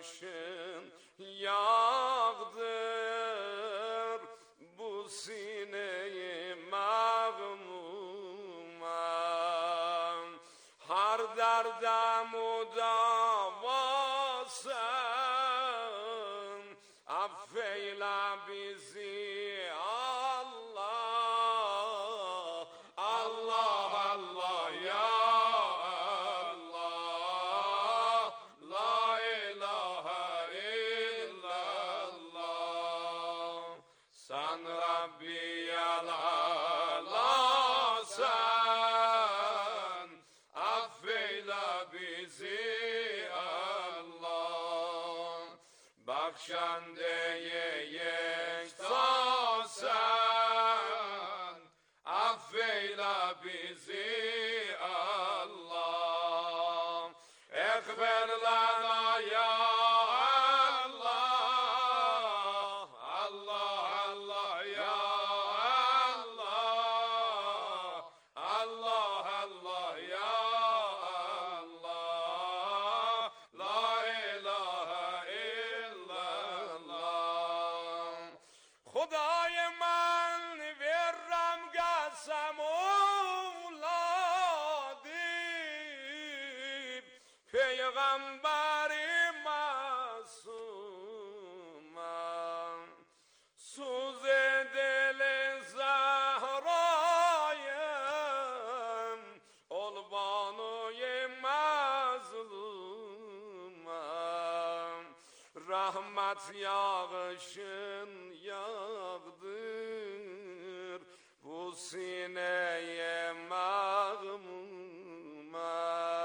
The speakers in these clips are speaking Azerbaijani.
yağışın yağdır bu sineyi mağmuma. Har derdem davasın, affeyle bizi Allah. Allah Allah ya Allah, la ilahe illallah. Sen Rabbiyel Alâsen, affeyle bizi Allah. Bakşandeye yektasen, affeyle bizi Allah. Ekber lana ya Allah, Allah Allah ya Allah, Allah Allah ya Allah, la ilahe illallah. Khudai man verram qasam oladib, peygambari masumam. Suz dil zahrayım, ol banuy mazlumam. Rahmet yağışın yağdır bu sineye mağmuma.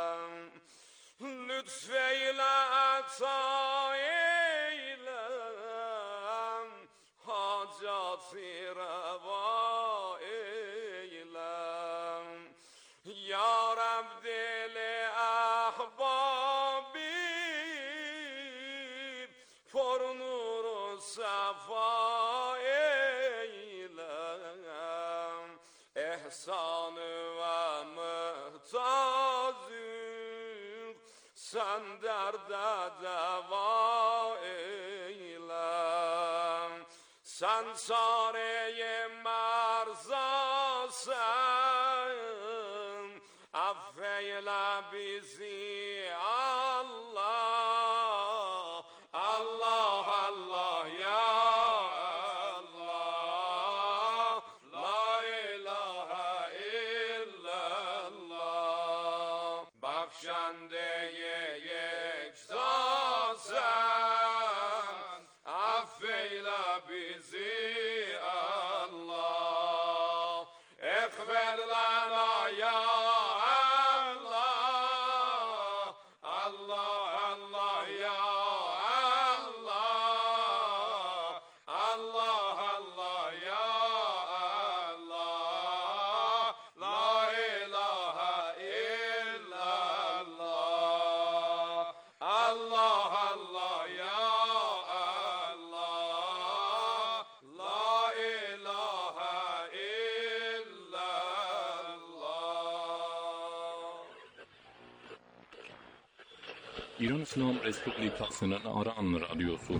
Lütfeyle ata eyle, hacatı reva eyle. Ya Rab dili ahbabi, for nuru safa eyle. Ehsanı ve muhtacım, sen derde deva eyle. Sen çare-i merzasın, affeyle bizi Allah. Allah Allah ya Allah, la ilahe illallah. Bakşandeye yektasen, affeyle bizi Allah. Ekber lana ya Allah, Allah Allah ya Allah, Allah Allah ya Allah, la ilahe illallah. Allah Allah ya Allah, la ilahe illallah. İran İslam Respublikası'nın Aran Radyosu.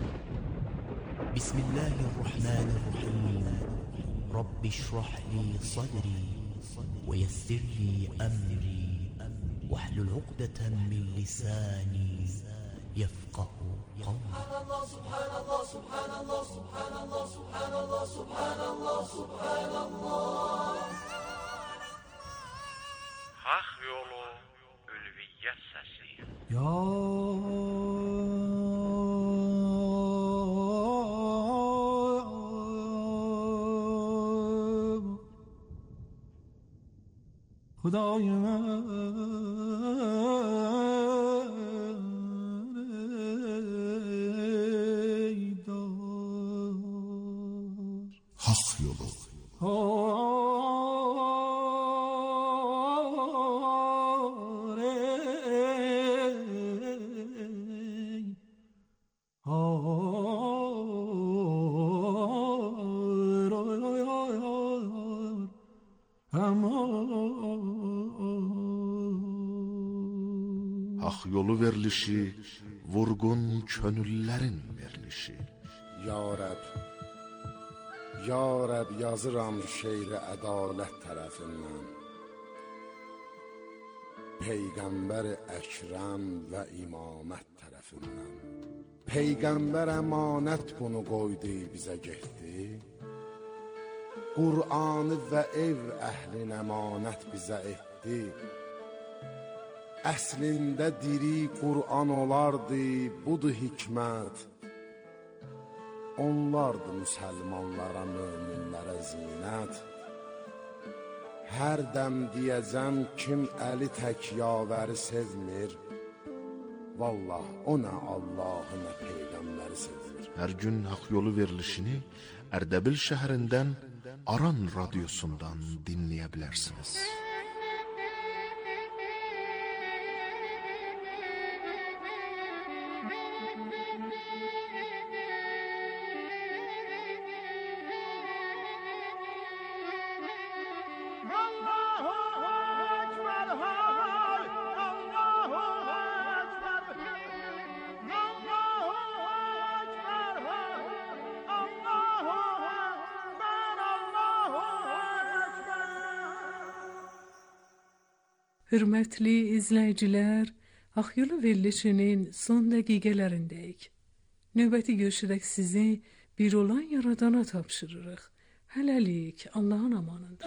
Bismillahirrahmanirrahim. Rabbi şrah li sadri ve yessir li emri vahlul uqdeten min lisani yefqahu qawli. Subhanallah, subhanallah, subhanallah, subhanallah, subhanallah, subhanallah. Hak yolu ülviyyet sesi. Ya Hudayım Hak yolu. Hak yolu verilişi vurğun könüllərin verilişi. Ya Rəb, yazıram şeiri ədalət tərəfindən. Peyğəmbər Əkrəm və imamət tərəfindən. Peyğəmbər əmanət bunu qoydu bizə getdi. Qur'anı və ev əhlin əmanət bizə etdi. Əslində diri Qur'an olardı, budur hikmət. Onlardı müsəlmanlara, möminlərə zinət. Hər dəm deyəcəm kim əli tək yavəri sevmir, vallah o nə Allahı nə Peyğəmbəri sevmir. Hər gün haqq yolu verilişini Ərdəbil şəhərindən Aran radiosundan dinləyə bilərsiniz. Hürmetli izləyicilər, Akyolu verilişinin son dəqiqələrindəyik. Növbəti görüşərək sizi bir olan yaradana tapşırırıq. Hələlik Allahın amanında.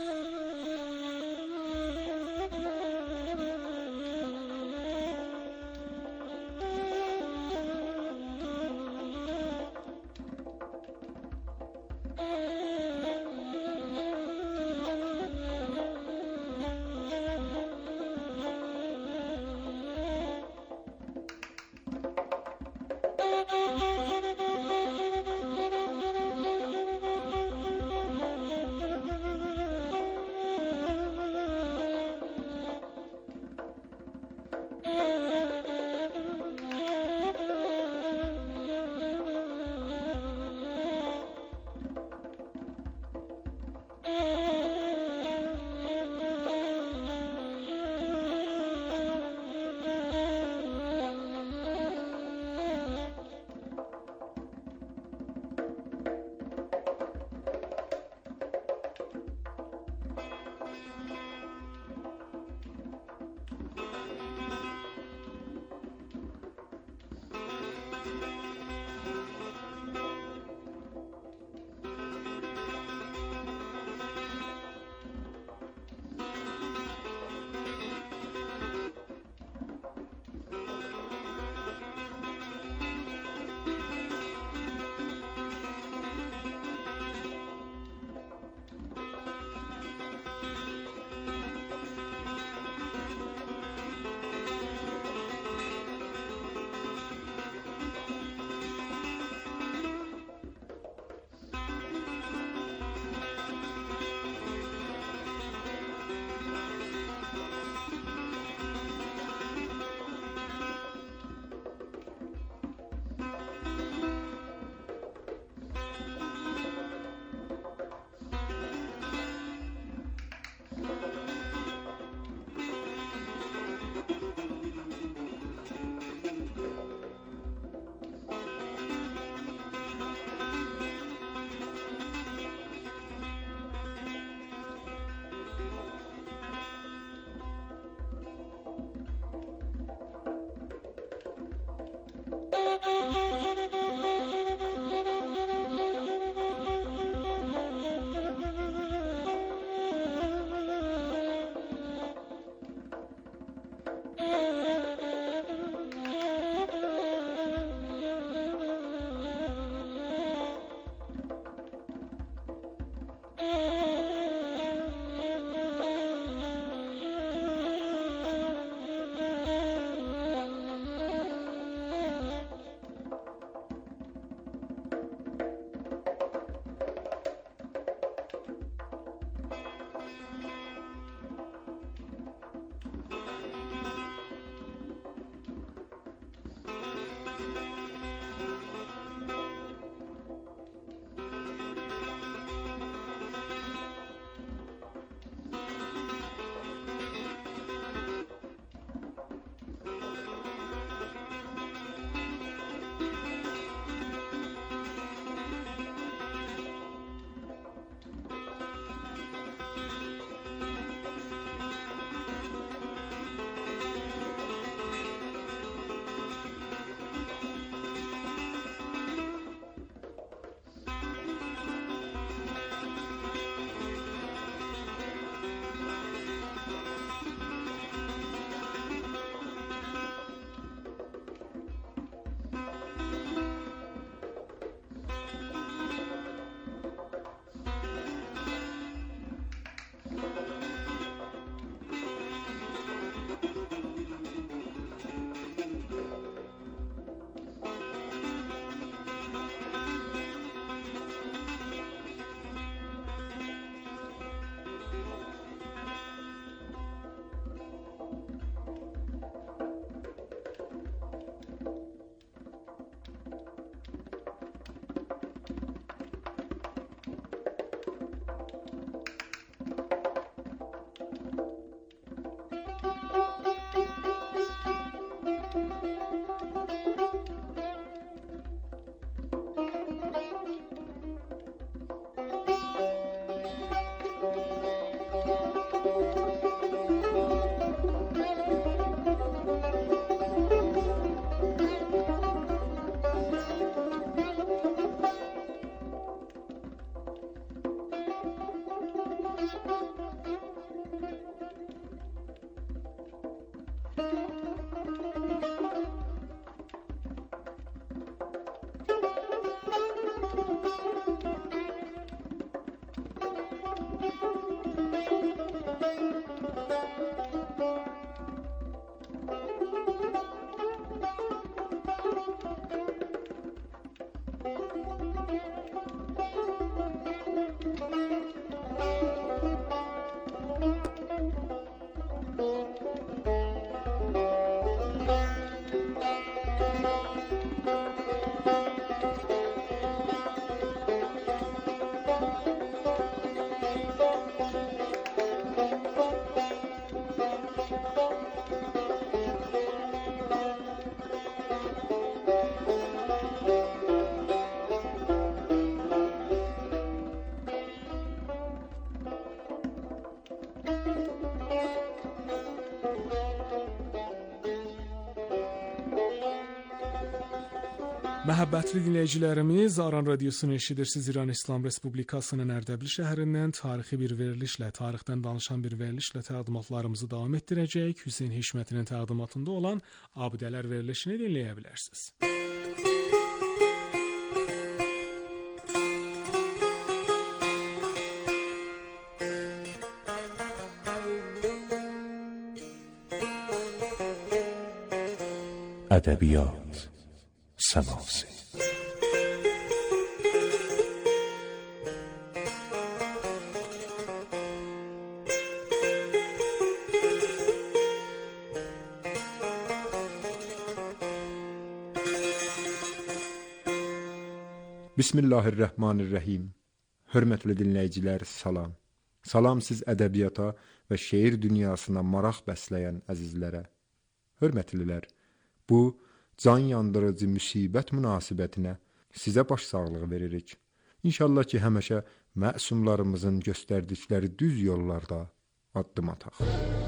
Məhəbbətli dinləyicilərimiz, Aran Radiosunu eşidirsiniz. İran İslam Respublikasının Ərdəbil şəhərindən tarixi bir verilişlə, tarixdən danışan bir verilişlə təqdimatlarımızı davam etdirəcək. Hüseyn Hişmətinin təqdimatında olan Abidələr verilişini dinləyə bilərsiniz. Ədəbiyyat səması. Bismillahirrahmanirrahim. Hörmətli dinləyicilər, salam. Salam siz ədəbiyyata və şeir dünyasına maraq bəsləyən əzizlərə. Hörmətlilər, bu can yandırıcı müsibət münasibətinə sizə başsağlığı veririk. İnşallah ki, həmişə məsumlarımızın göstərdikləri düz yollarda addım ataq.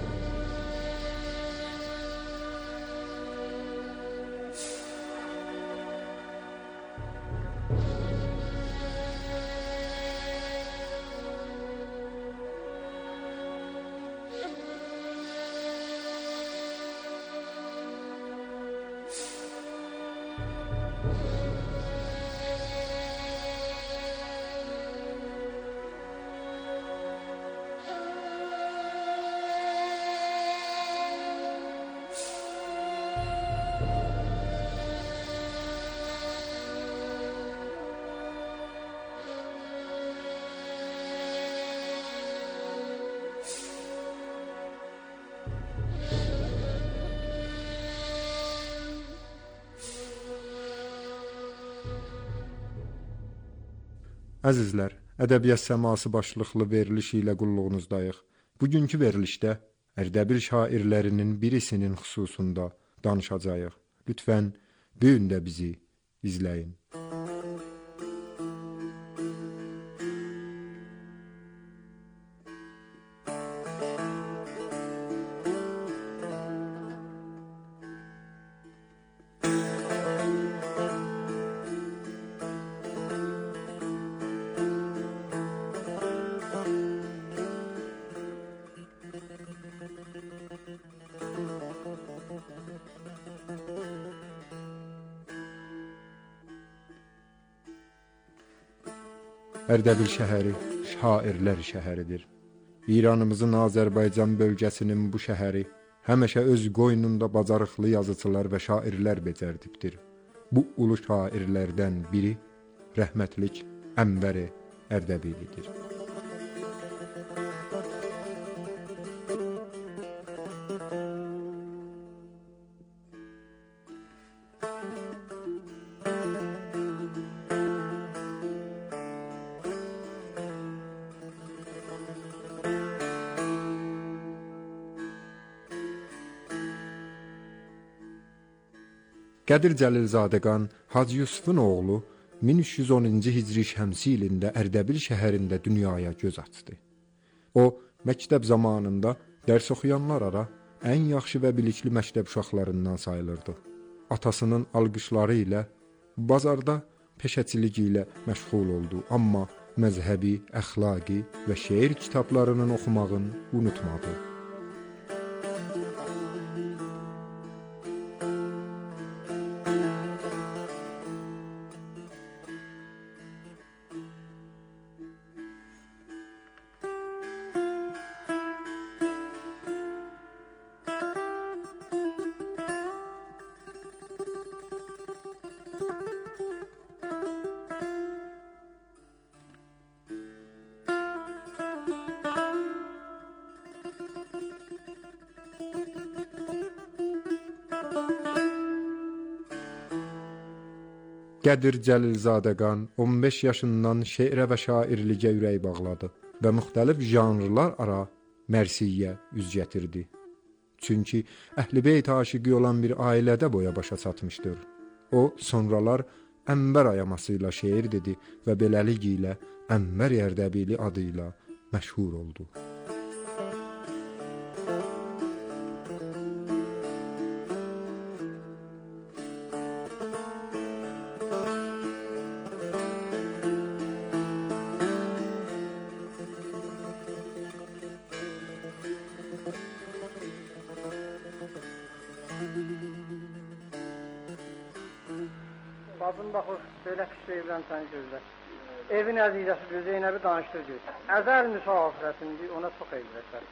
Əzizlər, Ədəbiyyat səması başlıqlı veriliş ilə qulluğunuzdayıq. Bugünkü verilişdə Ərdəbil şairlərinin birisinin xüsusunda danışacağıq. Lütfən, bu gün də bizi izləyin. Ərdəbil şəhəri şairlər şəhəridir. İranımızın Azərbaycan bölgəsinin bu şəhəri həmişə öz qoynunda bacarıqlı yazıçılar və şairlər becərdibdir. Bu ulu şairlərdən biri rəhmətlik Ənvər Ərdəbilidir. Qədir Cəlilzadəqan Hacı Yusufun oğlu 1310-cu Hicri şəmsi ilində Ərdəbil şəhərində dünyaya göz açdı. O, məktəb zamanında dərs oxuyanlar ara ən yaxşı və bilikli məktəb uşaqlarından sayılırdı. Atasının alqışları ilə bazarda peşəçilik ilə məşğul oldu, amma məzhəbi, əxlaqi və şeir kitablarının oxumağını unutmadı. Qədir Cəlilzadəqan 15 yaşından şeirə və şairliyə ürək bağladı və müxtəlif janrlar ara mərsiyyə üz gətirdi. Çünki Əhl-i-Beyt aşiqi olan bir ailədə boya başa çatmışdır. O, sonralar Ənvər ayaması ilə şeir dedi və beləliklə Ənvər Ərdəbili adıyla məşhur oldu. Bacım baxır, belə pis evlən səni gözlər. Evin əzizəsi Zeynəbi danışdır deyir. Əzəl müsafirətindir, ona çox evrətlər.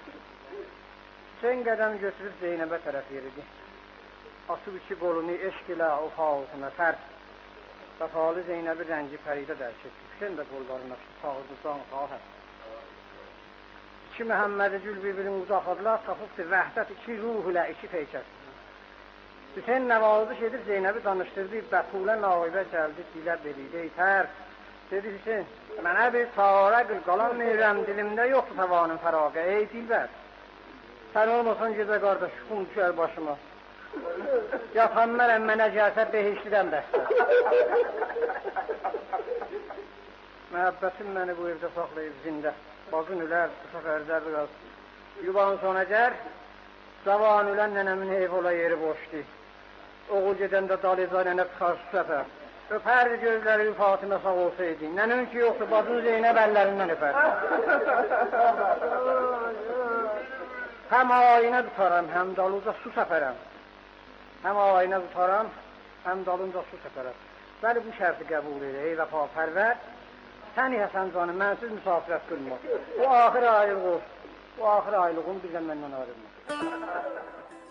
Sen qədəm götürüb Zeynəbə tərəf yeridi. Asıb iki qolunu eşq ilə o xalqına tərs. Səfalı Zeynəbi rəngi pəridə dərk etdi. Sen də qollarına sağırdıqdan xahət. İki Məhəmmədi Gül bir-birini uzaqladılar, tapıbdır vəhdət iki ruh ilə iki peykət. Hüseyin nəvazış edib Zeynəbi danışdırdı, Bətulə naibə gəldi, dilə beliydi, tər. Dedi Hüseyin, mənə bir tarə qıl, qalan meyrəm dilimdə yoxdur tavanın fəraqə, ey dilbər. Sən olmasan gecə qardaş, kum düşər başıma. Yatan mənə gəlsə behişlidən bəstər. Məhəbbətim məni bu evdə saxlayıb zində. Bacın ülər, bu səfərdə biraz. Yuvan sona gər, zavan ülən nənəmin ev ola yeri boşdu. Oğul gedəndə daliza nənə çıxar su səfər. Öpərdi gözləri Fatimə sağ olsaydı. Nənün ki yoxdur, bacın Zeynəb əllərindən öpər. Həm ayinə tutaram, həm dalınca su səfərəm. Həm ayinə tutaram, həm dalınca su səfərəm. Bəli, bu şərti qəbul edir, ey vəfa pərvər. Səni Həsən canım, mənsiz müsafirət qılma. Bu axır aylıq olsun. Bu axır aylığın bir də məndən ayrılma.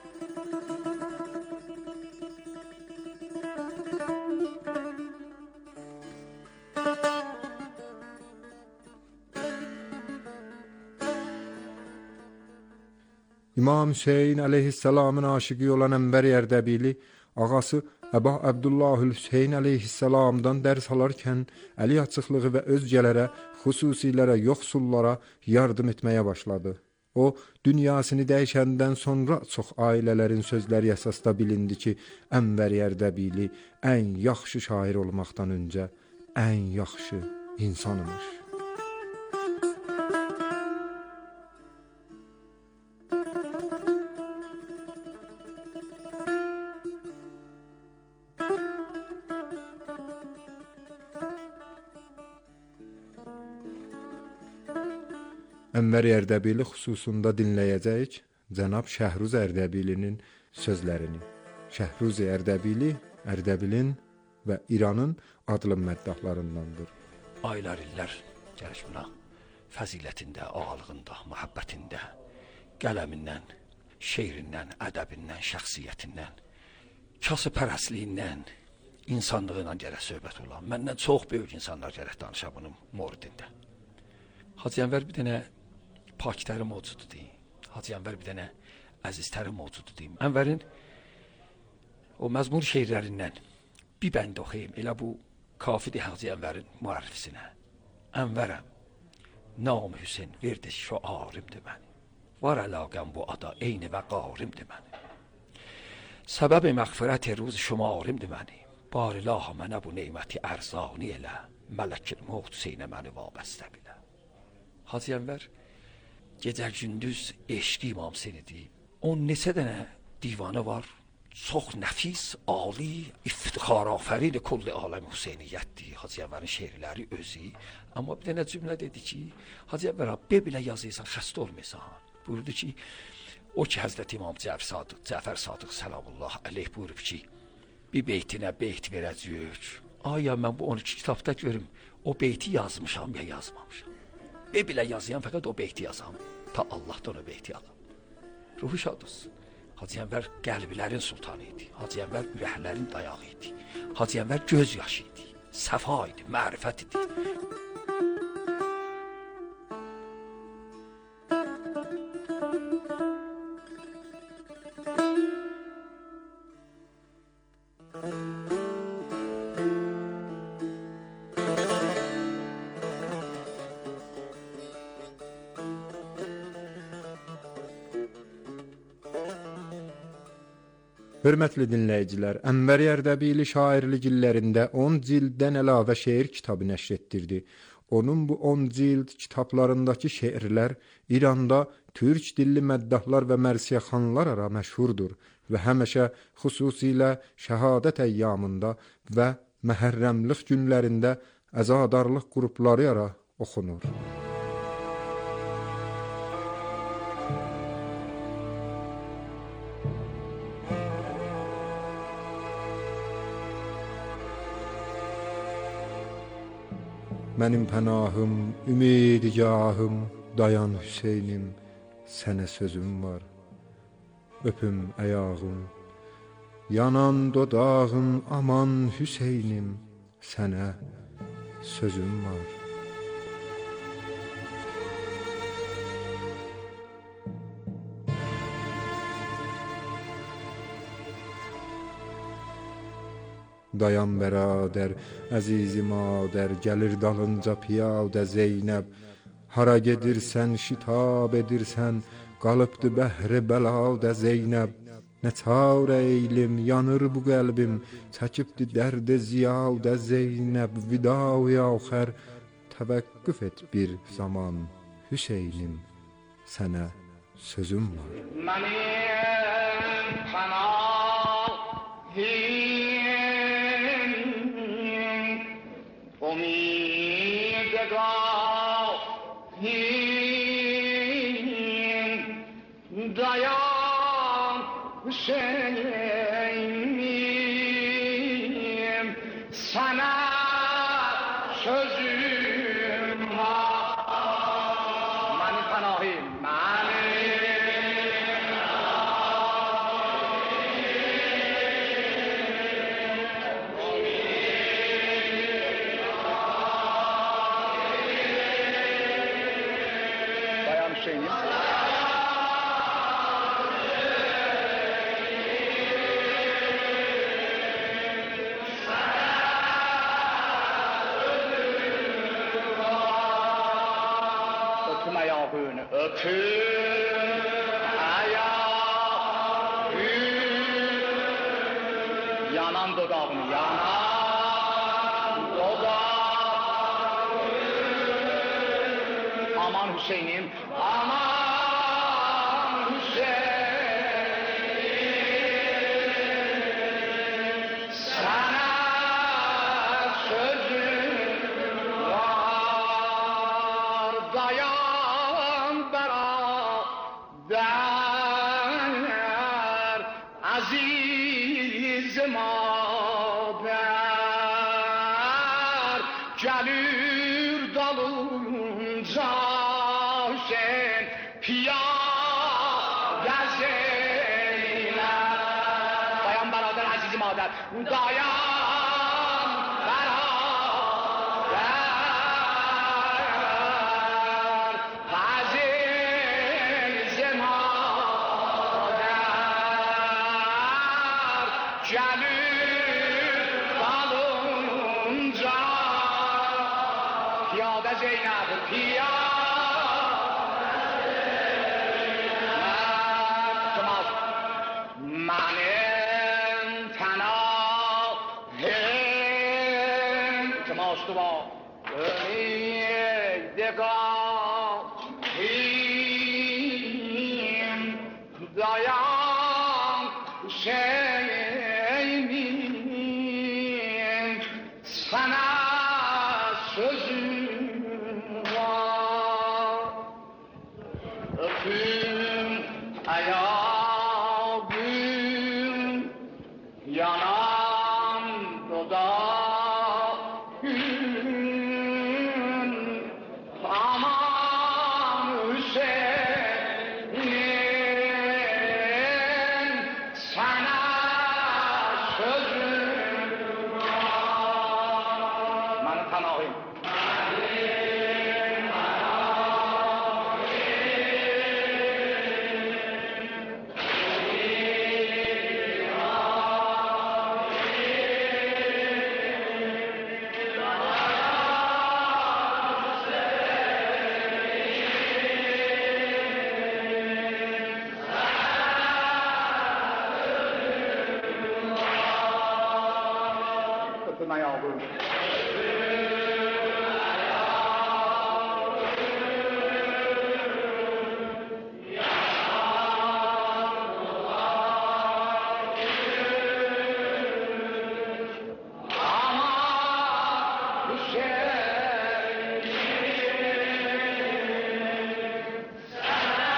İmam Hüseyin əleyhissalamın aşıqı olan Ənvər Ərdəbili ağası Əba Əbdullahül Hüseyin əleyhissalamdan dərs alarkən əli açıqlığı və özgələrə, xüsusilərə, yoxsullara yardım etməyə başladı. O, dünyasını dəyişəndən sonra çox ailələrin sözləri əsasda bilindi ki, Ənvər Ərdəbili ən yaxşı şair olmaqdan öncə ən yaxşı insanımış. Ənvər Ərdəbili xüsusunda dinləyəcəyik cənab Şəhruz Ərdəbilinin sözlərini. Şəhruz Ərdəbili, Ərdəbilin və İranın adlı məddahlarındandır. Aylar illər gəliş buna fəzilətində, ağalığında, məhəbbətində, qələmindən, şeirindən, ədəbindən, şəxsiyyətindən, kasıpərəstliyindən, insanlığıyla gərək söhbət olan. Məndən çox böyük insanlar gərək danışa bunun moridində. Hacı Ənvər bir dənə pakitəri mövcududur. Hacı Ənvər bir dənə əziztəri mövcududur. Ənvərin o məzmur şeirlərindən bir bənd oxuyayım. Elə bu kafidir Hacı Ənvərin müərrifisinə. Ənvərəm, nam Hüseyin verdi şüarimdir məni. Var əlaqəm bu ada eyni və qarimdir məni. Səbəb məğfirət ruz şumarimdir məni. Bar ilaha mənə bu neyməti ərzani elə. Mələkil mövt Hüseynə məni vabəstə bilə. Hacı Ənvər gecə gündüz eşqi İmam Hüseynidir. On neçə dənə divanı var. Çox nəfis, ali, iftixarafərin kulli aləm Hüseyniyyətdir. Hacı Ənvərin şeirləri özü. Amma bir dənə cümlə dedi ki, Hacı Ənvər be bilə yazıysan, xəstə olmaysan. Buyurdu ki, o ki Həzrət İmam Cəfər Sadıq Səlamullah əleyh buyurub ki, bir beytinə beyt verəcəyük. Aya mən bu 12 kitabda görüm, o beyti yazmışam ya yazmamışam. Be bilə yazıyan fəqət o beyti yazam. Ta Allahdan o beyti alam. Ruhu şad olsun. Hacı Ənvər qəlblərin sultanı idi. Hacı Ənvər ürəklərin dayağı idi. Hacı Ənvər göz yaşı idi. Səfa idi, mərifət idi. Hörmətli dinləyicilər, Ənvər Ərdəbili şairlik illərində 10 cilddən əlavə şeir kitabı nəşr etdirdi. Onun bu 10 cild kitablarındakı şeirlər İranda türk dilli məddahlar və mərsiyəxanlar ara məşhurdur və həmişə xüsusilə şəhadət əyyamında və məhərrəmlik günlərində əzadarlıq qrupları ara oxunur. Mənim pənahım, ümidigahım, dayan Hüseynim, sənə sözüm var. Öpüm əyağım, yanan dodağın, aman Hüseynim, sənə sözüm var. Dayan bərədər, əzizi madər, gəlir dalınca piyadə Zeynəb. Hara gedirsən, şitab edirsən, qalıbdı bəhri bəladə Zeynəb. Nə çarə eylim, yanır bu qəlbim, çəkibdi dərdə ziyadə Zeynəb. Vida-i axər, təvəqqüf et bir zaman, Hüseynim, sənə sözüm var. Mənim pənahim, umidgahim, dayan Hüseynim, sana sözüm var. Mənim pənahim, dayan Hüseynim. Öpüm ayağını, öpüm ayağını, yanan dodağını, yanan dodağını. Aman Hüseynim, aman Hüseynim, sana sözüm var. Dayan beraber, aziz mader, gelir dalınca Hüseyin, piyade Zeynep. Dayan beraber, aziz mader, dayan beraber, aziz mader, gelir dalınca piyade Zeynep, piyade Zeynep. Mənim pənahim, temaşdı var, ümidigahim, dayan Hüseynim, sana sözüm var. Öpüm ayağım, yanan dodağım, aman Hüseyin, sana sözüm var. Mənim pənahim. Öpüm ayağım. Aman Hüseyin, sana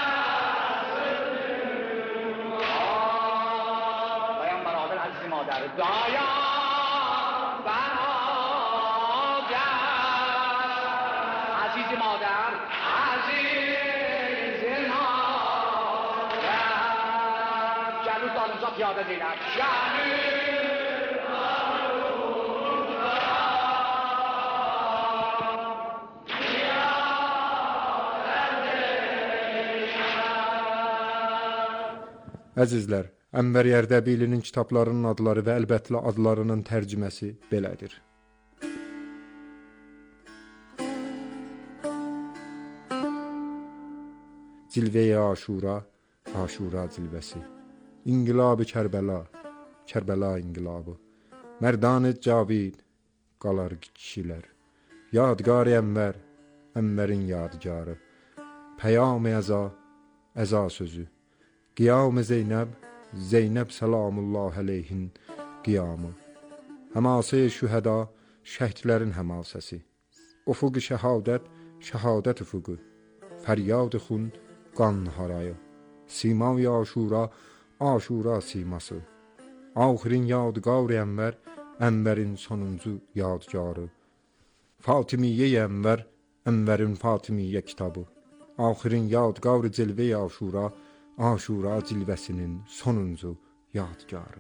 sözüm var. Dayan beraber, aziz mader, dayan beraber, عزیز مادر عزیز مادر جلو دانوزا پیاده زینب Əzizlər, Ənvər Ərdəbilinin kitablarının adları və əlbətlə adlarının tərcüməsi belədir. Cilvə-i Aşura, Aşura cilvəsi. İnqilab-ı Kərbəla, Kərbəla inqilabı. Mərdan-ı Cavid, qalar kişilər. Yadgar-ı Ənvər, Ənvərin yadgarı. Pəyam-ı Əza, Əza sözü. Qiyam-ı Zeynəb, Zeynəb salamullah əleyhin qiyamı. Həması-i şühəda, şəhidlərin həmasəsi. Ufuq-ı şəhadət, şəhadət ufuqu. Fəryad-ı xun, qan harayı. Sima-i Aşura, Aşura siması. Axirin yadgar-ı Ənvər, Ənvərin sonuncu yadgarı. Fatimiyyə-i Ənvər, Ənvərin Fatimiyyə kitabı. Axirin yadgar-ı Cilvə-i Aşura, Aşura cilvəsinin sonuncu yadgarı.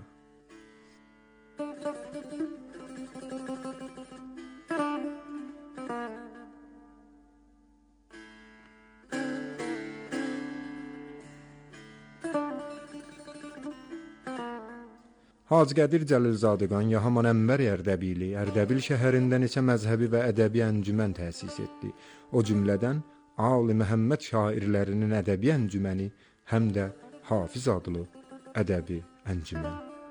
Hacı Qədir Cəlilzadəgan ya haman Ənvər Ərdəbili, Ərdəbil şəhərində neçə məzhəbi və ədəbi əncümən təsis etdi. O cümlədən Ali Məhəmməd şairlərinin ədəbi əncüməni, həm də Hafiz adlı ədəbi əncümən.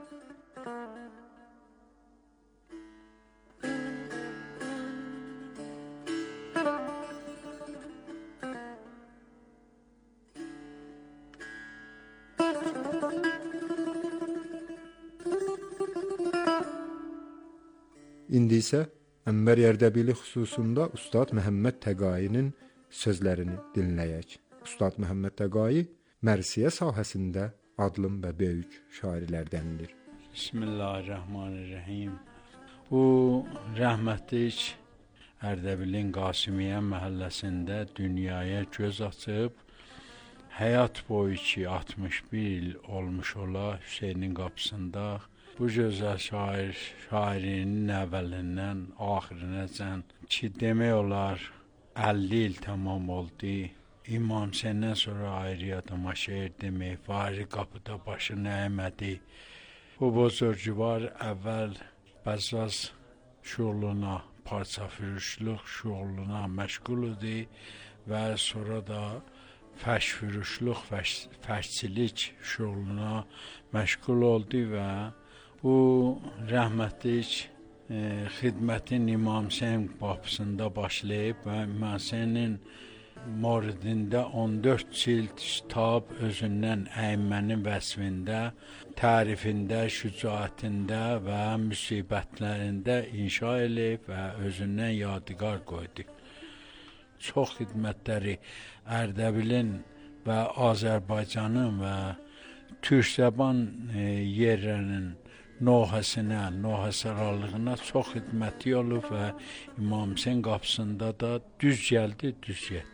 İndi isə Ənvər Ərdəbili xüsusunda Ustad Məhəmməd Təqainin sözlərini dinləyək. Ustad Məhəmməd Təqai Mərsiyə sahəsində adlım və böyük şairlərdəndir. Bismillahirrahmanirrahim. O rəhmətlik Ərdəbilin Qasimiyyə məhəlləsində dünyaya göz açıb, həyat boyu ki 61 il olmuş ola Hüseynin qapısında bu gözəl şairinin əvvəlindən axirinəcən ki demək olar 50 il tamam oldu. İmam Hüseyndən sonra ayrı adama şeir demək, fari qapıda başını əymədi. Bu bozorcuvar əvvəl bəzaz şuğluna, parça fürüşlük şuğluna məşğul idi və sonra da fəş fürüşlük, fəşçilik şuğluna məşğul oldu və bu rəhmətlik xidmətin İmam Hüseyn qapısında başlayıb və İmam Hüseynin moridində 14 cild kitab özündən əymənin vəsfində, tərifində, şücaətində və müsibətlərində inşa edib və özündən yadigar qoydu. Çox xidmətləri Ərdəbilin və Azərbaycanın və Türk-Zəban yerlərinin nohəsarallığına çox xidməti olub və İmam Hüseyn qapısında da düz gəldi, düz getdi.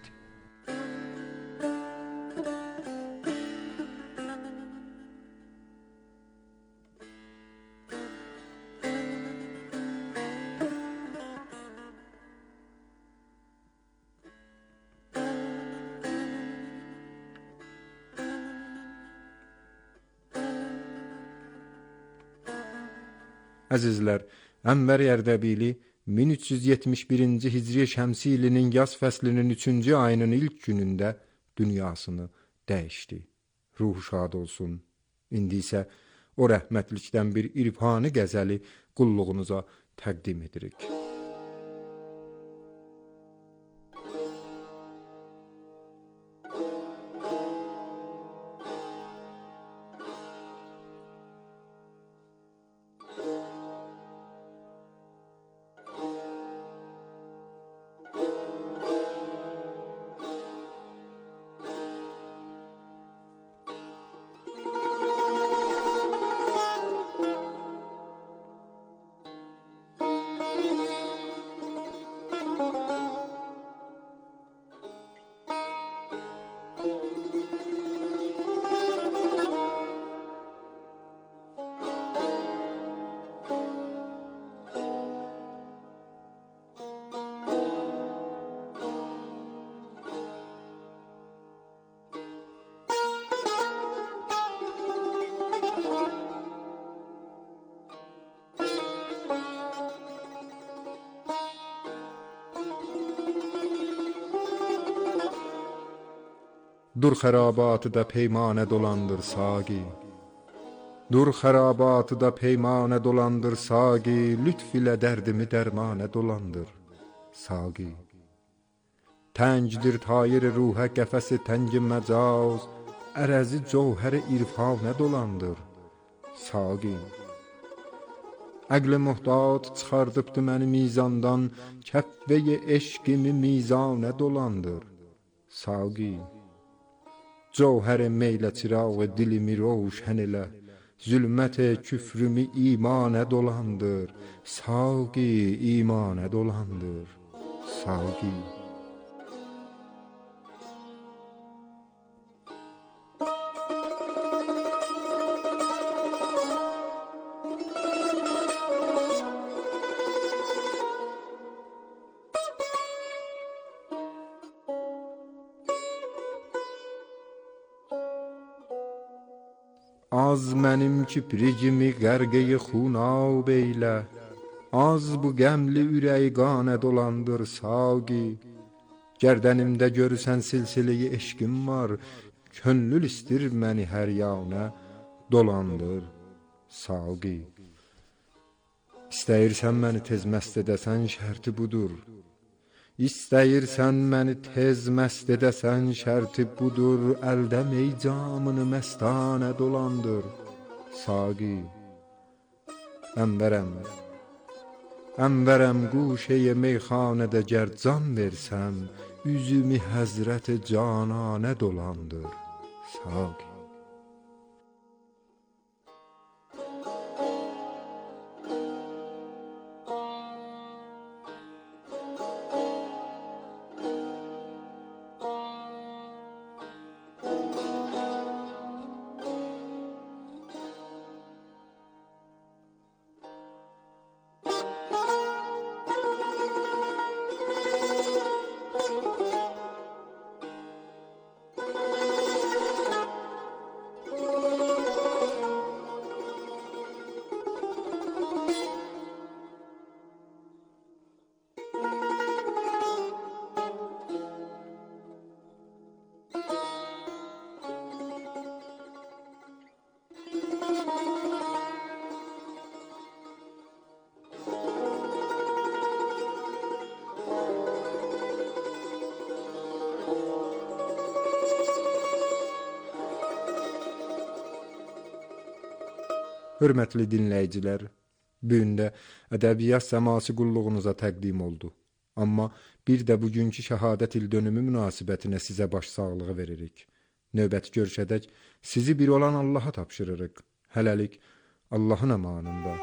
Əzizlər, Ənvər Ərdəbili 1371-ci Hicri Şəmsi ilinin yaz fəslinin 3-cü ayının ilk günündə dünyasını dəyişdi. Ruhu şad olsun. İndi isə o rəhmətlikdən bir irfani qəzəli qulluğunuza təqdim edirik. Dur xərabatıda peymanə dolandır saqi. Dur xərabatıda peymanə dolandır saqi, lütf ilə dərdimi dərmanə dolandır saqi. Təngdir tayir ruhə qəfəsi təngi məcaz, ərəzi cövhər irfanə dolandır saqi. Əql muhtaç çıxardıbdı məni mizandan, kəffəyi eşqimi mizanə dolandır saqi. Cövhər meylə çirağı dilimi roşən elə, zülmət küfrümü imanə dolandır saqi, imanə dolandır saqi. Az mənim kipricimi qərqeyi xunab eylə, az bu qəmli ürəyi qanə dolandır saqi. Gərdənimdə görürsən silsileyi eşqim var, könlül istir məni hər yanə dolandır saqi. İstəyirsən məni tez məst edəsən, şərti budur. İstəyirsən məni tez məst edəsən, şərti budur. Əldə mey camını məstanə dolandır saqi. Ənvərəm quşəyə meyxanədə gər can versəm, üzümü həzrət cananə dolandır saqi. Hörmətli dinləyicilər, bu gün də ədəbiyyat səması qulluğunuza təqdim oldu. Amma bir də bugünkü şəhadət il dönümü münasibətinə sizə başsağlığı veririk. Növbəti görüşədək sizi bir olan Allaha tapşırırıq. Hələlik Allahın əmanında.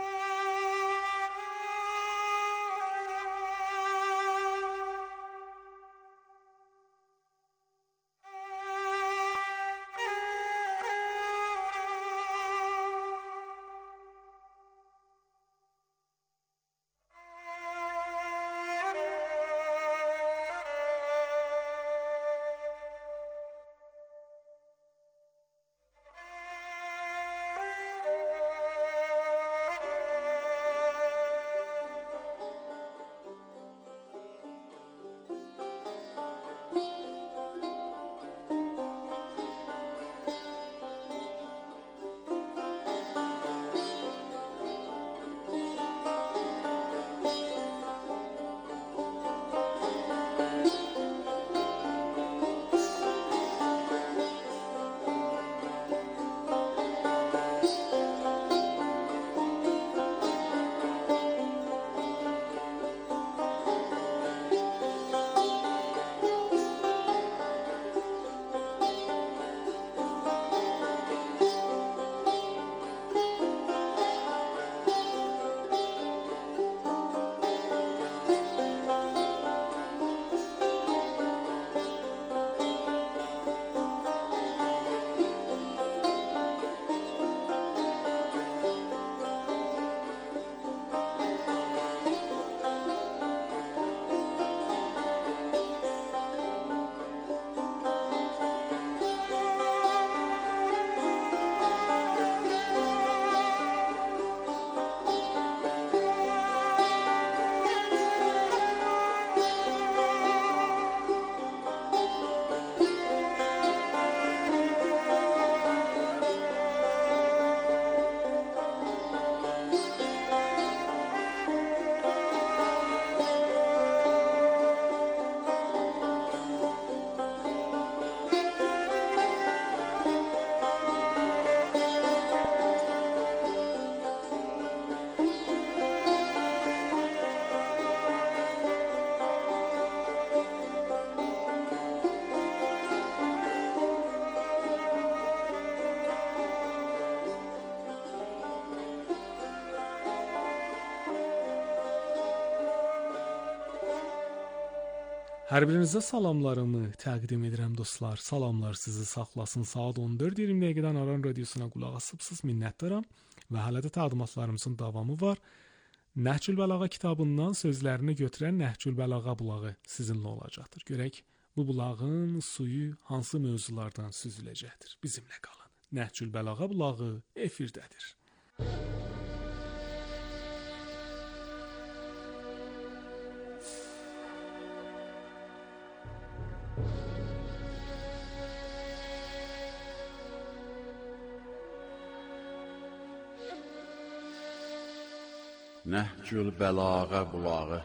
Hər birinizə salamlarımı təqdim edirəm dostlar. Salamlar sizi saxlasın. Saat 14:20 dəqiqədən Aran radiosuna qulaq asıbsınız. Minnətdaram və hələ də təqdimatlarımızın davamı var. Nəhcül Bəlağa kitabından sözlərini götürən Nəhcül Bəlağa bulağı sizinlə olacaqdır. Görək bu bulağın suyu hansı mövzulardan süzüləcəkdir. Bizimlə qalın. Nəhcül Bəlağa bulağı efirdədir. Nəhcül Bəlağa bulağı.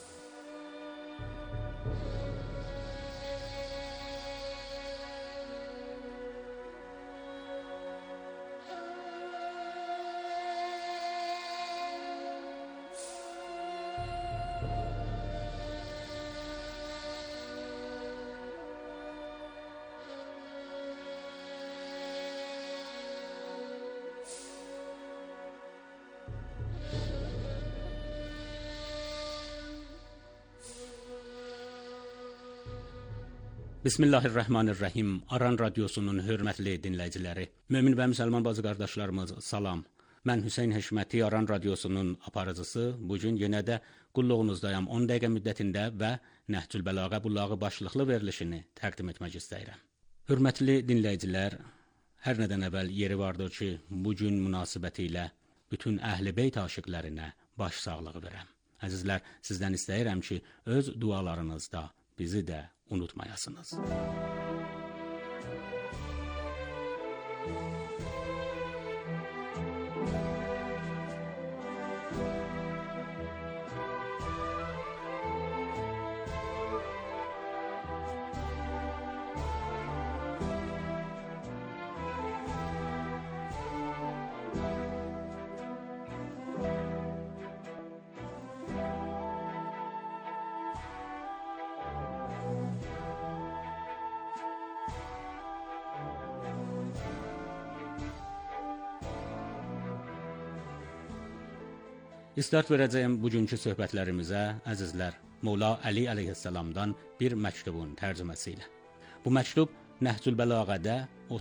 Bismillahirrahmanirrahim. Aran radiosunun hörmətli dinləyiciləri, mömin və müsəlman bazı qardaşlarımız salam. Mən Hüseyn Heşməti, Aran radiosunun aparıcısı. Bu gün yenə də qulluğunuzdayam. 10 dəqiqə müddətində və Nəhcül Bəlağa bulağı başlıqlı verilişini təqdim etmək istəyirəm. Hörmətli dinləyicilər, hər nədən əvvəl yeri vardır ki, bu gün münasibətilə bütün Əhl-i Beyt aşiqlərinə baş sağlığı verəm. Əzizlər, sizdən istəyirəm ki, öz dualarınızda bizi də unutmayasınız. İstart verəcəyim bugünkü söhbətlərimizə, əzizlər, Mola Əli əleyhissalamdan bir məktubun tərcüməsi ilə. Bu məktub Nəhcül Bəlağədə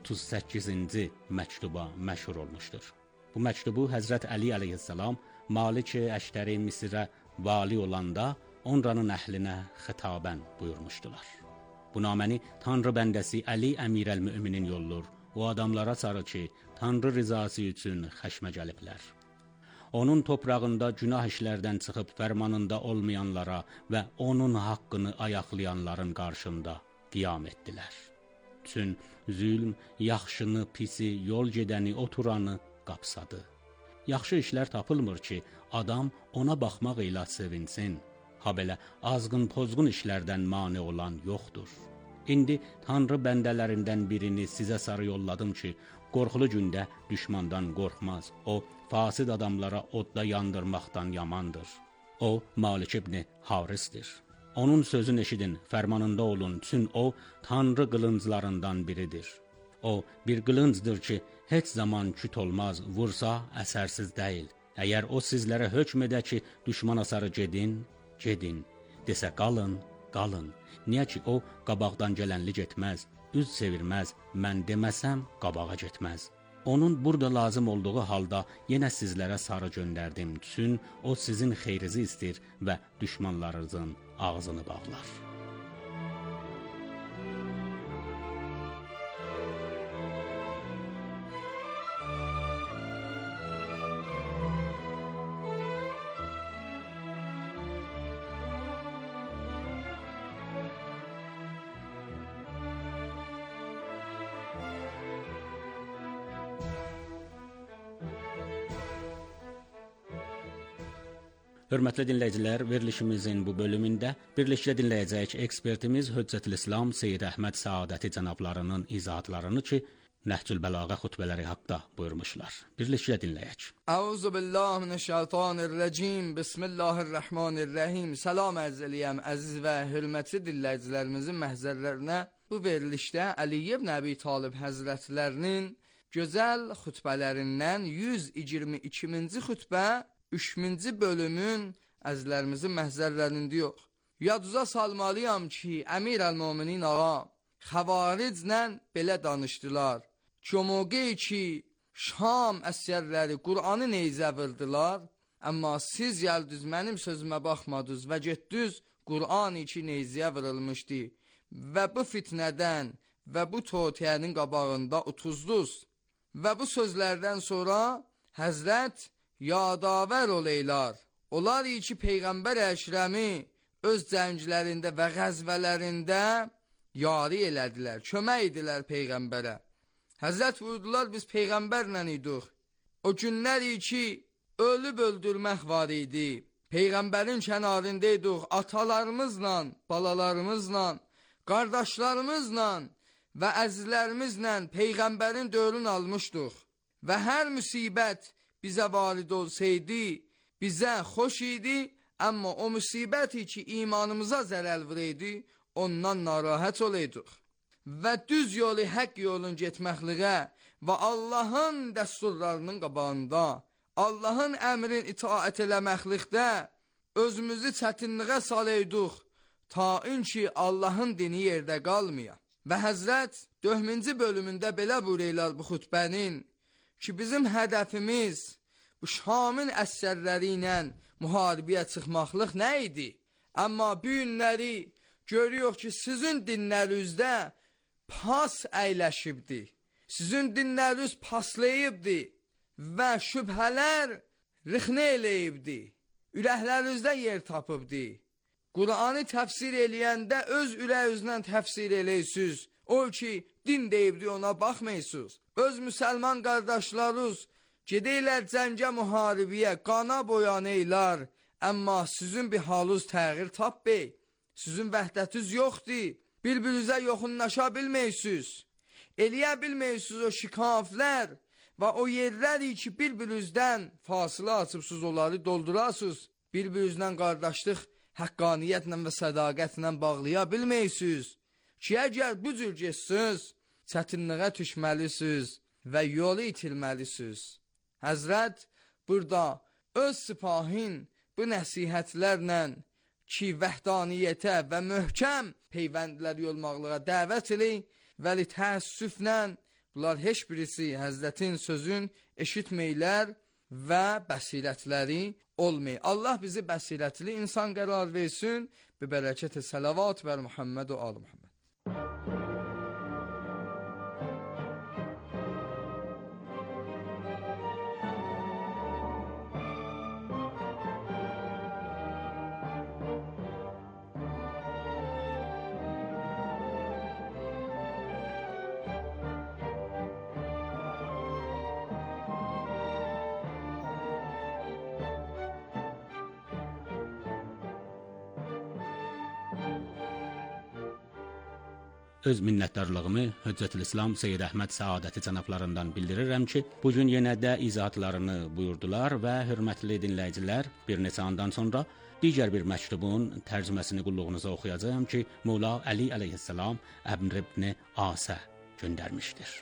38-ci məktuba məşhur olmuşdur. Bu məktubu Həzrət Əli əleyhissalam Malik-i Əştəri Misirə vali olanda onranın əhlinə xitabən buyurmuşdular. Bu naməni Tanrı bəndəsi Əli Əmirəl-Müminin yollur. O adamlara sarı ki, Tanrı rizası üçün xəşmə gəliblər. Onun toprağında günah işlərdən çıxıb fərmanında olmayanlara və onun haqqını ayaqlayanların qarşında qiyam etdilər. Çün zülm yaxşını, pisi, yol gedəni, oturanı qapsadı. Yaxşı işlər tapılmır ki, adam ona baxmaq ilə sevinsin. Ha belə azğın pozğun işlərdən mane olan yoxdur. İndi Tanrı bəndələrindən birini sizə sarı yolladım ki, qorxulu gündə düşmandan qorxmaz. O, fasid adamlara odda yandırmaqdan yamandır. O, Malik ibn Harisdir. Onun sözünü eşidin, fərmanında olun, çün o, Tanrı qılınclarından biridir. O, bir qılıncdır ki, heç zaman küt olmaz, vursa əsərsiz deyil. Əgər o sizlərə hökm edə ki, düşmana sarı gedin, gedin, desə qalın, qalın. Niyə ki, o, qabaqdan gələnli getməz, üz çevirməz, mən deməsəm, qabağa getməz. Onun burada lazım olduğu halda yenə sizlərə sarı göndərdim. Çün o sizin xeyrizi istir və düşmanlarınızın ağzını bağlar. Hörmətli dinləyicilər, verilişimizin bu bölümündə birlikdə dinləyəcək ekspertimiz Hüccətül-İslam Seyyid Əhməd Səadəti cənablarının izahatlarını ki, Nəhcül Bəlağa xutbələri haqda buyurmuşlar. Birlikdə dinləyək. Əuzubillahimineşşeytanirracim. Bismillahirrahmanirrahim. Salam ərz eləyəm əziz və hörmətli dinləyicilərimizin məhzərlərinə. Bu verilişdə Əli ibn Əbi Talib həzrətlərinin gözəl xutbələrindən 122-ci xutbə 3-cü bölümün əzizlərimizin məhzərlərində yox, Yaduza salmalıyam ki, Əmir əl-Mominin ağa xəvariclə belə danışdılar. Ki, o mövqeyi ki, Şam əsgərləri Qur'anı neyzə vırdılar, amma siz gəldiniz, mənim sözümə baxmadınız və getdiniz, Qur'an-ı ki neyzəyə vırılmışdı və bu fitnədən və bu totiyənin qabağında utuzdunuz. Və bu sözlərdən sonra Həzrət yadavər oleylar. Onlar ki, Peyğəmbər Əkrəmi öz cənglərində və qəzvələrində yari elədilər, kömək edilər Peyğəmbərə. Həzrət buyurdular, biz Peyğəmbərlə idik. O günlər ki, ölüb öldürmək var idi. Peyğəmbərin kənarındaydık, atalarımızla, balalarımızla, qardaşlarımızla və əzizlərimizlə Peyğəmbərin dövrünü almışdıq. Və hər müsibət bizə varid olsaydı, bizə xoş idi, amma o müsibəti ki, imanımıza zərər vuraydı, ondan narahat olaydıq. Və düz yolu, haqq yolun getməkliğə və Allahın dəsturlarının qabağında, Allahın əmrin itaət eləməklikdə özümüzü çətinliğə salaydıq, ta ki Allahın dini yerdə qalmaya. Və Həzrət 4-cü bölümündə belə buyururlar bu xutbənin ki, bizim hədəfimiz bu Şamın əsgərləri ilə müharibəyə çıxmaqlıq nə idi? Amma bu günləri görüyoruz ki, sizin dinlərinizdə pas əyləşibdi. Sizin dinləriniz paslayıbdi və şübhələr rixnə eləyibdi. Ürəklərinizdə yer tapıbdi. Qur'anı təfsir eləyəndə öz ürəyinizlə təfsir eləyirsiniz. O ki, din deyibdi, ona baxmayırsınız. Öz müsəlman qardaşlarınız gedəylər cəngə müharibəyə, qana boyanaylar. Amma sizin bir halınız təğyir tapbey. Sizin vəhdətiniz yoxdur. Bir-birinizə yoxunlaşa bilməyirsiniz. Eləyə bilməyirsiniz o şikaflər və o yerləri ki, bir-birinizdən fasilə açıbsınız, onları doldurasınız. Bir-birinizlə qardaşlıq, həqqaniyyətlə və sədaqətlə bağlaya bilməyirsiniz. Ki, əgər bu cür geçsiniz, çətinliğə düşməlisiniz və yolu itilməlisiniz. Həzrət burada öz sipahin bu nəsihətlərlə ki, vəhdaniyyətə və möhkəm peyvəndlər yolmaqlığa dəvət edək və təəssüflə bunlar heç birisi Həzrətin sözün eşitməklər və bəsirətləri olmayı. Allah bizi bəsirətli insan qərar versin. Bi bərəkət-i salavat və Muhammed və al Muhammed. Öz minnətdarlığımı Hüccətül-İslam Seyyid Əhməd Səadəti cənablarından bildirirəm ki, bugün yenə də izahatlarını buyurdular və hörmətli dinləyicilər, bir neçə andan sonra digər bir məktubun tərcüməsini qulluğunuza oxuyacağam ki, Mola Əli əleyhissalam Əmr ibn Asə göndərmişdir.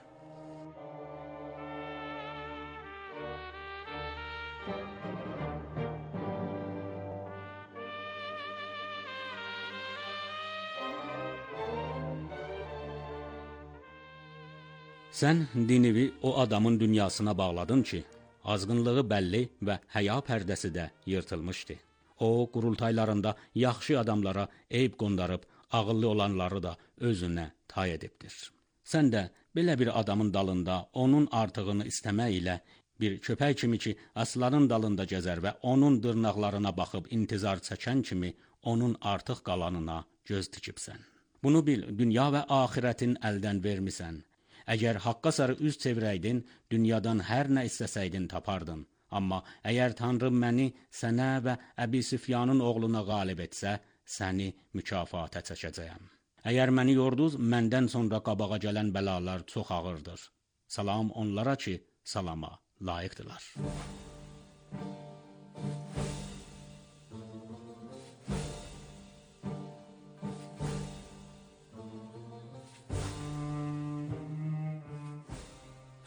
Sən dinivi o adamın dünyasına bağladın ki, azğınlığı bəlli və həya pərdəsi də yırtılmışdı. O, qurultaylarında yaxşı adamlara eyb qondarıb, ağıllı olanları da özünə tay edibdir. Sən də belə bir adamın dalında onun artığını istəmək ilə bir köpək kimi ki, aslanın dalında gəzər və onun dırnaqlarına baxıb intizar çəkən kimi onun artıq qalanına göz tikibsən. Bunu bil, dünya və axirətin əldən vermisən. Əgər haqqa sarı üz çevirəydin, dünyadan hər nə istəsəydin tapardın. Amma əgər Tanrım məni sənə və Əbi Süfyanın oğluna qalib etsə, səni mükafata çəkəcəyəm. Əgər məni yorduz, məndən sonra qabağa gələn bəlalar çox ağırdır. Salam onlara ki, salama layiqdırlar.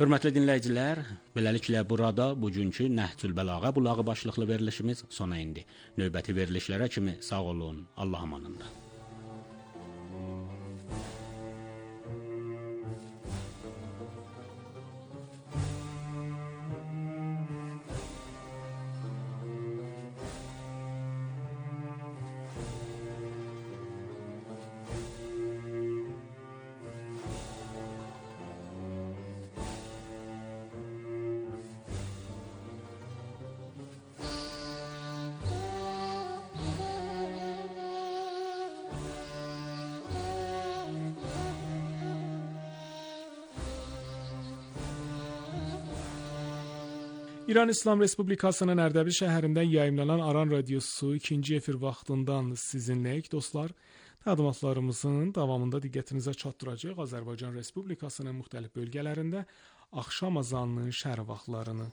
Hörmətli dinləyicilər, beləliklə burada bugünkü Nəhcül Bəlağə bulağı başlıqlı verilişimiz sona indi. Növbəti verilişlərə kimi sağ olun, Allah amanında. İran İslam Respublikasının Ərdəbil şəhərində yayımlanan Aran Radiosu 2-ci efir vaxtından sizinləyik dostlar. Təqdimatlarımızın davamında diqqətinizə çatdıracağıq Azərbaycan Respublikasının müxtəlif bölgələrində axşam azanının şərh vaxtlarını.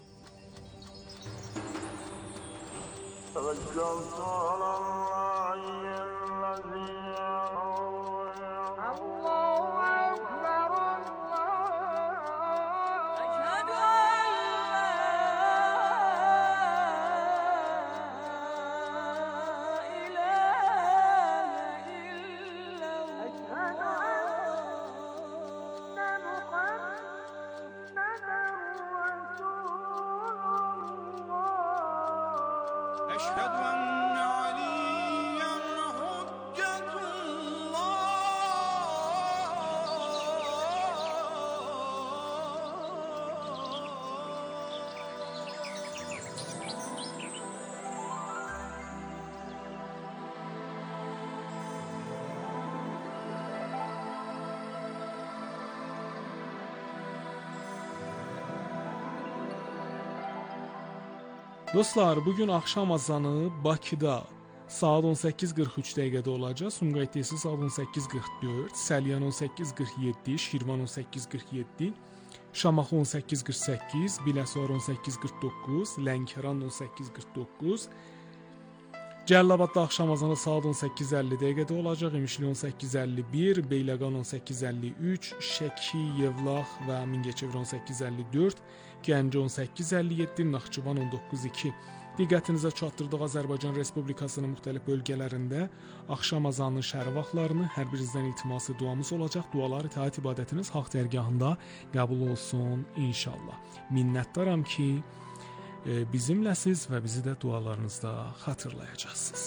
Dostlar, bugün axşam azanı Bakıda saat 18:43 dəqiqədə olacaq. Sumqayıtda saat 18:44, Səlyan 18:47, Şirvan 18:47, Şamaxı 18:48, Biləsuvar 18:49, Lənkəran 18:49. Cəlilabadda axşam azanı saat 18:50 dəqiqədə olacaq. İmişli 18:51, Beyləqan 18:53, Şəki, Yevlax və Mingəçevir 18:54, Gəncə 18:57, Naxçıvan 19:02. Diqqətinizə çatdırdıq Azərbaycan Respublikasının müxtəlif bölgələrində axşam azanının şərh vaxtlarını. Hər birinizdən iltiması duamız olacaq. Dualar itaat ibadətiniz haqq dərgahında qəbul olsun inşallah. Minnətdaram ki, bizimləsiz və bizi də dualarınızda xatırlayacaqsınız.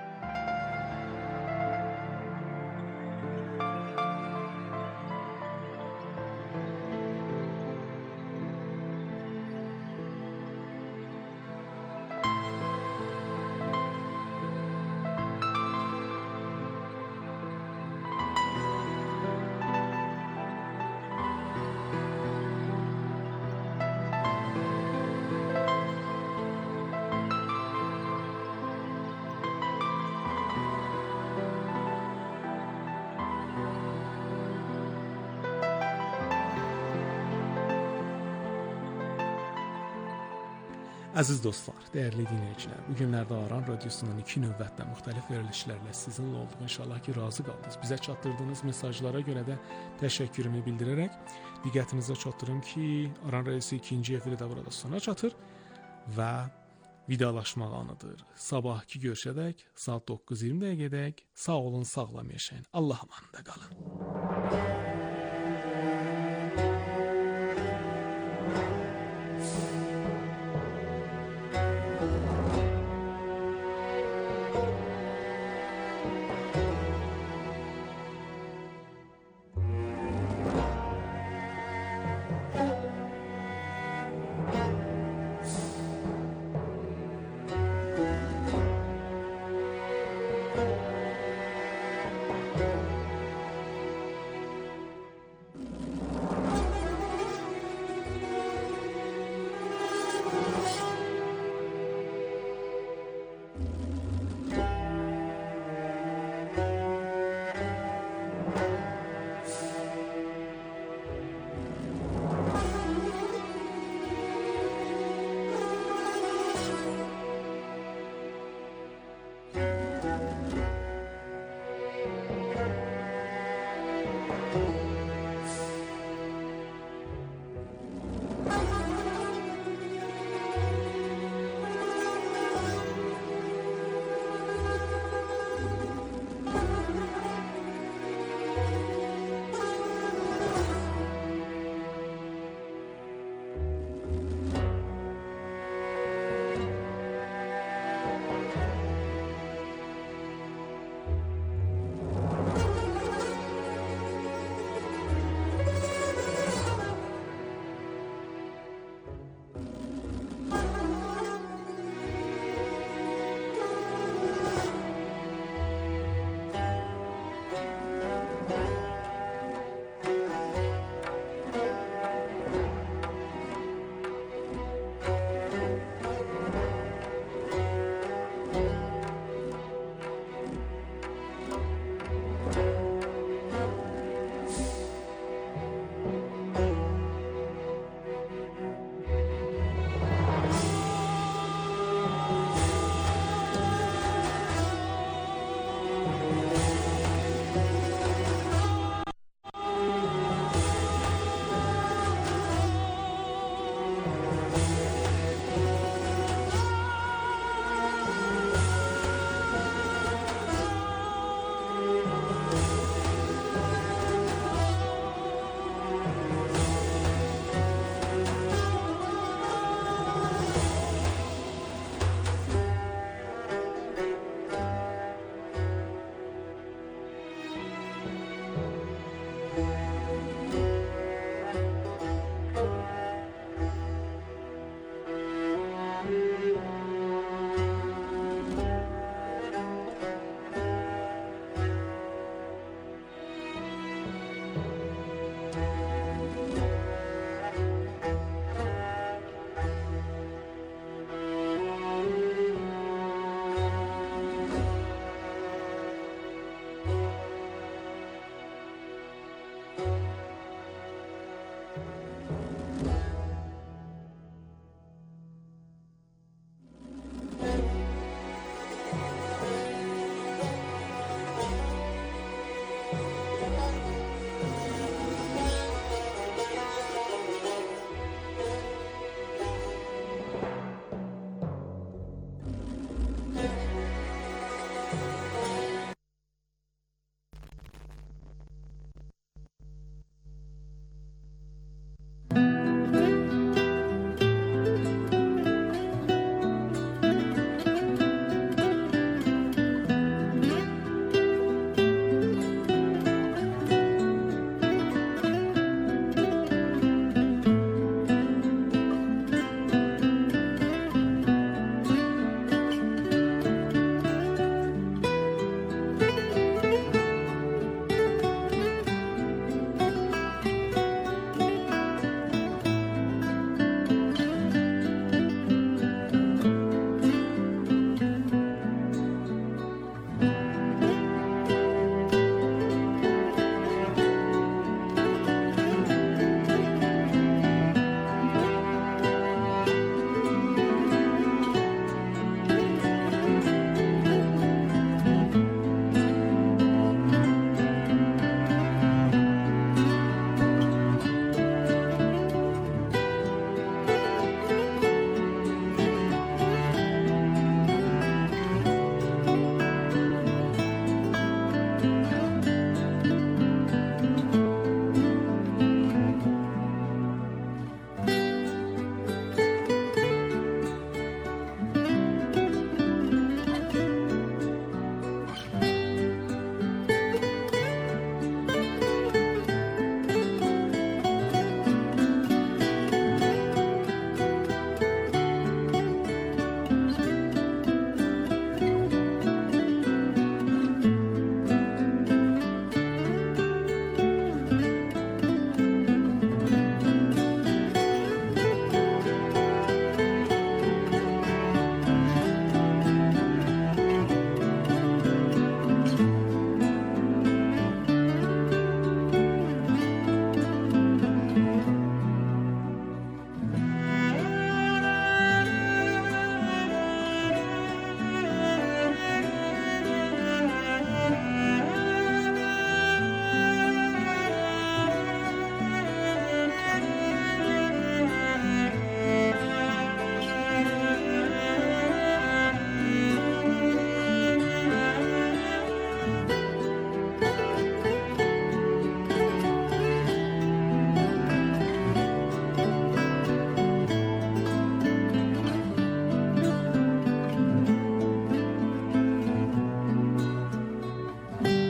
Əziz dostlar, dəyərli dinləyicilər, bu günlərdə Aran Radiosunun 2 növbətdə müxtəlif verilişlərlə sizinlə olduq. İnşallah ki, razı qaldınız. Bizə çatdırdığınız mesajlara görə də təşəkkürümü bildirərək diqqətinizə çatdırım ki, Aran Radiosu 2-ci efiri də burada sona çatır və vidalaşmaq anıdır. Sabahki görüşədək saat 9:20 dəqiqədək sağ olun, sağlam yaşayın. Allah amanında qalın.